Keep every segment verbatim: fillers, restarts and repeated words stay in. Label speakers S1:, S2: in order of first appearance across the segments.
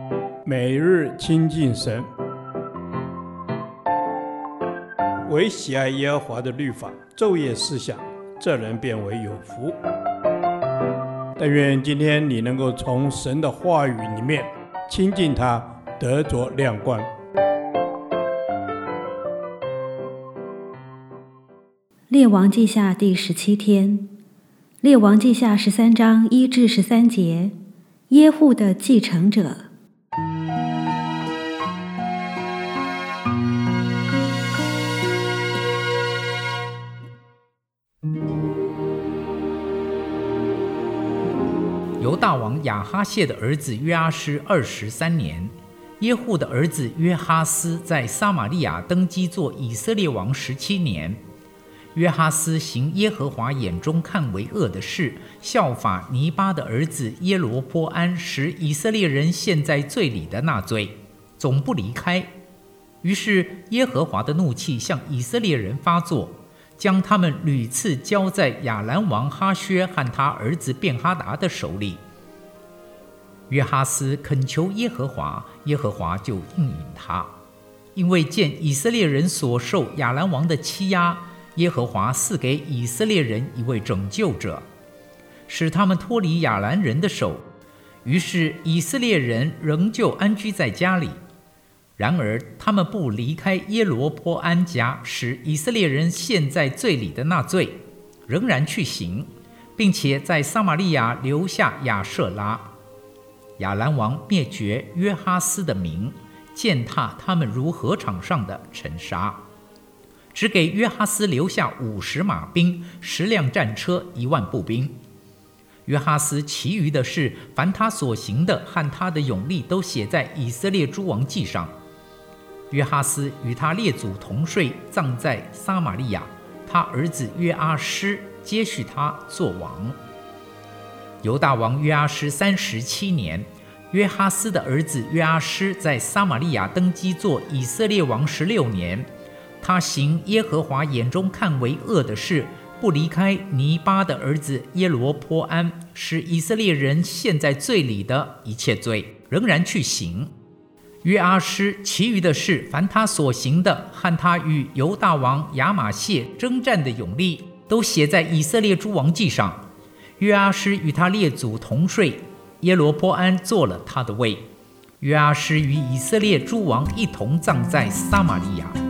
S1: 每日亲近神，唯喜爱耶和华的律法，昼夜思想，这人变为有福。但愿今天你能够从神的话语里面亲近他，得着亮光。
S2: 列王记下第十七天，列王记下十三章一至十三节，耶户的继承者。
S3: 犹大王亚哈谢的儿子约阿施二十三年，耶户的儿子约哈斯在撒玛利亚登基做以色列王十七年。约哈斯行耶和华眼中看为恶的事，效法尼巴的儿子耶罗波安使以色列人陷在罪里的那罪，总不离开。于是耶和华的怒气向以色列人发作，将他们屡次交在亚兰王哈薛和他儿子便哈达的手里。约哈斯恳求耶和华，耶和华就应允他，因为见以色列人所受亚兰王的欺压，耶和华赐给以色列人一位拯救者，使他们脱离亚兰人的手。于是以色列人仍旧安居在家里。然而他们不离开耶罗波安家使以色列人陷在罪里的那罪，仍然去行，并且在撒玛利亚留下亚舍拉。亚兰王灭绝约哈斯的民，践踏他们如禾场上的尘沙，只给约哈斯留下五十马兵、十辆战车、一万步兵。约哈斯其余的事，凡他所行的和他的勇力，都写在以色列诸王记上。约哈斯与他列祖同睡，葬在撒玛利亚，他儿子约阿施接续他做王。犹大王约阿施三十七年，约哈斯的儿子约阿施在撒玛利亚登基做以色列王十六年。他行耶和华眼中看为恶的事，不离开尼巴的儿子耶罗波安使以色列人陷在罪里的一切罪，仍然去行。约阿施其余的事，凡他所行的和他与犹大王亚玛谢征战的勇力，都写在以色列诸王记上。约阿施与他列祖同睡，耶罗波安做了他的位。约阿施与以色列诸王一同葬在撒玛利亚。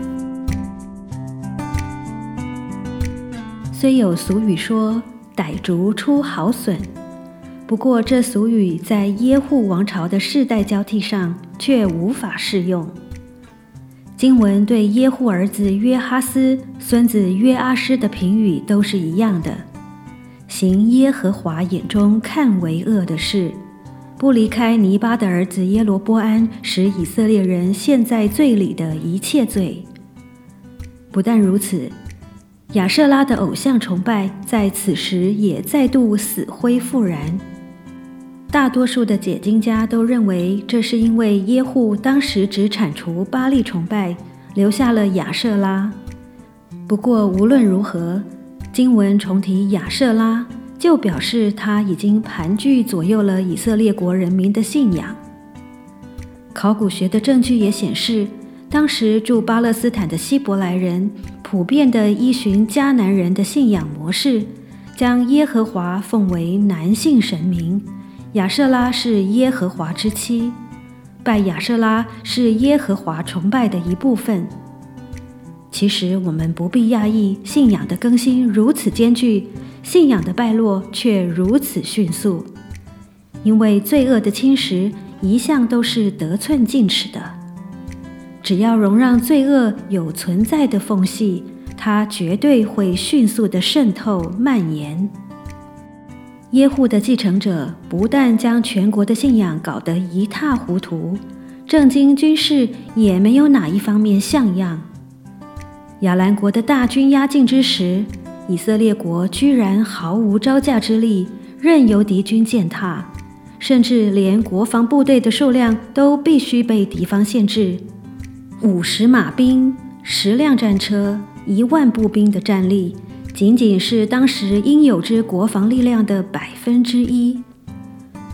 S2: 虽有俗语说歹竹出好笋，不过这俗语在耶户王朝的世代交替上却无法适用。经文对耶户儿子约哈斯、孙子约阿施的评语都是一样的，行耶和华眼中看为恶的事，不离开尼巴的儿子耶罗波安使以色列人陷在罪里的一切罪。不但如此，亚舍拉的偶像崇拜在此时也再度死灰复燃。大多数的解经家都认为，这是因为耶户当时只铲除巴力崇拜，留下了亚舍拉。不过无论如何，经文重提亚舍拉，就表示他已经盘踞左右了以色列国人民的信仰。考古学的证据也显示，当时驻巴勒斯坦的希伯来人普遍的依循迦南人的信仰模式，将耶和华奉为男性神明，亚舍拉是耶和华之妻，拜亚舍拉是耶和华崇拜的一部分。其实我们不必讶异，信仰的更新如此艰巨，信仰的败落却如此迅速，因为罪恶的侵蚀一向都是得寸进尺的。只要容让罪恶有存在的缝隙，它绝对会迅速地渗透蔓延。耶户的继承者不但将全国的信仰搞得一塌糊涂，政经军事也没有哪一方面像样。亚兰国的大军压境之时，以色列国居然毫无招架之力，任由敌军践踏，甚至连国防部队的数量都必须被敌方限制。五十马兵、十辆战车、一万步兵的战力，仅仅是当时应有之国防力量的百分之一。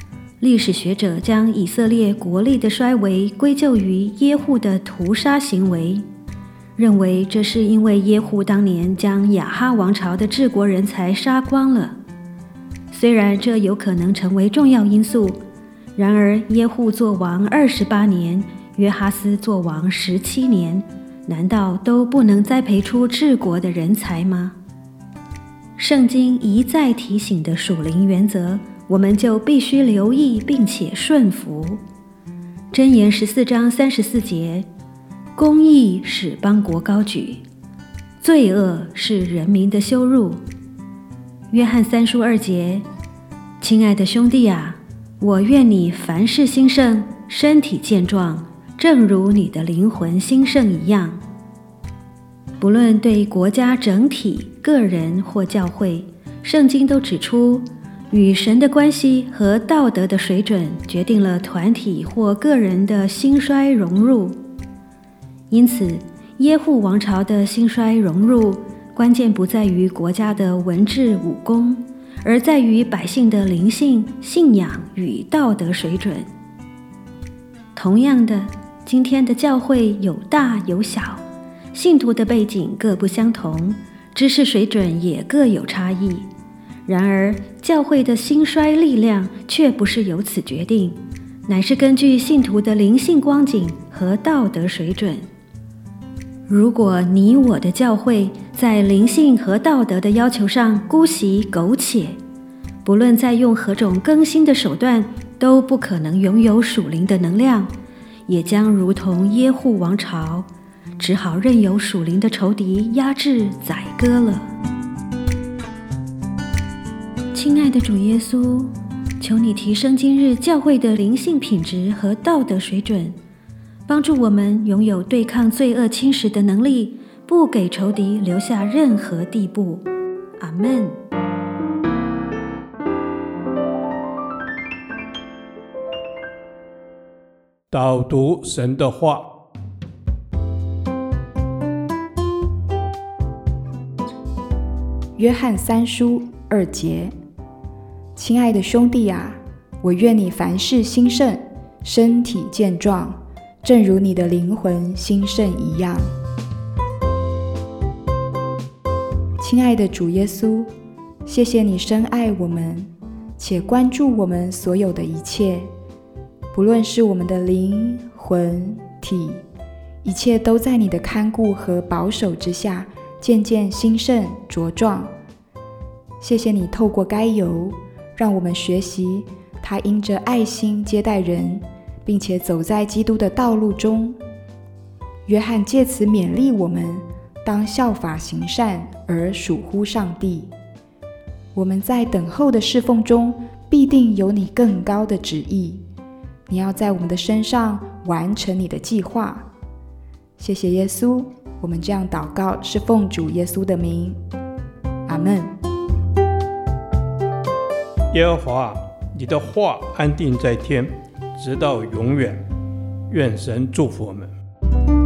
S2: 历史学者将以色列国力的衰微归咎于耶户的屠杀行为，认为这是因为耶户当年将亚哈王朝的治国人才杀光了。虽然这有可能成为重要因素，然而耶户做王二十八年，约哈斯做王十七年，难道都不能栽培出治国的人才吗？圣经一再提醒的属灵原则，我们就必须留意并且顺服。箴言十四章三十四节，公义使邦国高举，罪恶是人民的羞辱。约翰三书二节，亲爱的兄弟啊，我愿你凡事兴盛，身体健壮，正如你的灵魂兴盛一样。不论对国家整体、个人或教会，圣经都指出，与神的关系和道德的水准决定了团体或个人的兴衰荣辱。因此，耶户王朝的兴衰荣辱，关键不在于国家的文治武功，而在于百姓的灵性、信仰与道德水准。同样的，今天的教会有大有小，信徒的背景各不相同，知识水准也各有差异。然而，教会的兴衰力量却不是由此决定，乃是根据信徒的灵性光景和道德水准。如果你我的教会在灵性和道德的要求上姑息苟且，不论再用何种更新的手段，都不可能拥有属灵的能量，也将如同耶户王朝，只好任由属灵的仇敌压制宰割了。亲爱的主耶稣，求你提升今日教会的灵性品质和道德水准，帮助我们拥有对抗罪恶侵蚀的能力，不给仇敌留下任何地步。阿们。
S1: 导读神的话。
S4: 约翰三书二节，亲爱的兄弟啊，我愿你凡事兴盛，身体健壮，正如你的灵魂兴盛一样。亲爱的主耶稣，谢谢你深爱我们，且关注我们所有的一切，不论是我们的灵、魂、体，一切都在你的看顾和保守之下，渐渐兴盛茁壮。谢谢你透过该由，让我们学习他因着爱心接待人，并且走在基督的道路中。约翰借此勉励我们，当效法行善而属乎上帝。我们在等候的侍奉中，必定有你更高的旨意。你要在我们的身上完成你的计划。谢谢耶稣，我们这样祷告是奉主耶稣的名，阿们。
S1: 耶和华，你的话安定在天，直到永远。愿神祝福我们。